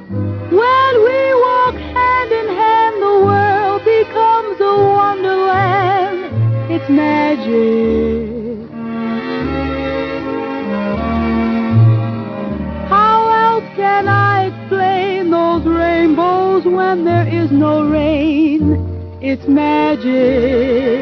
When we walk hand in hand, the world becomes a wonderland. It's magic. How else can I explain those rainbows when there is no rain? It's magic.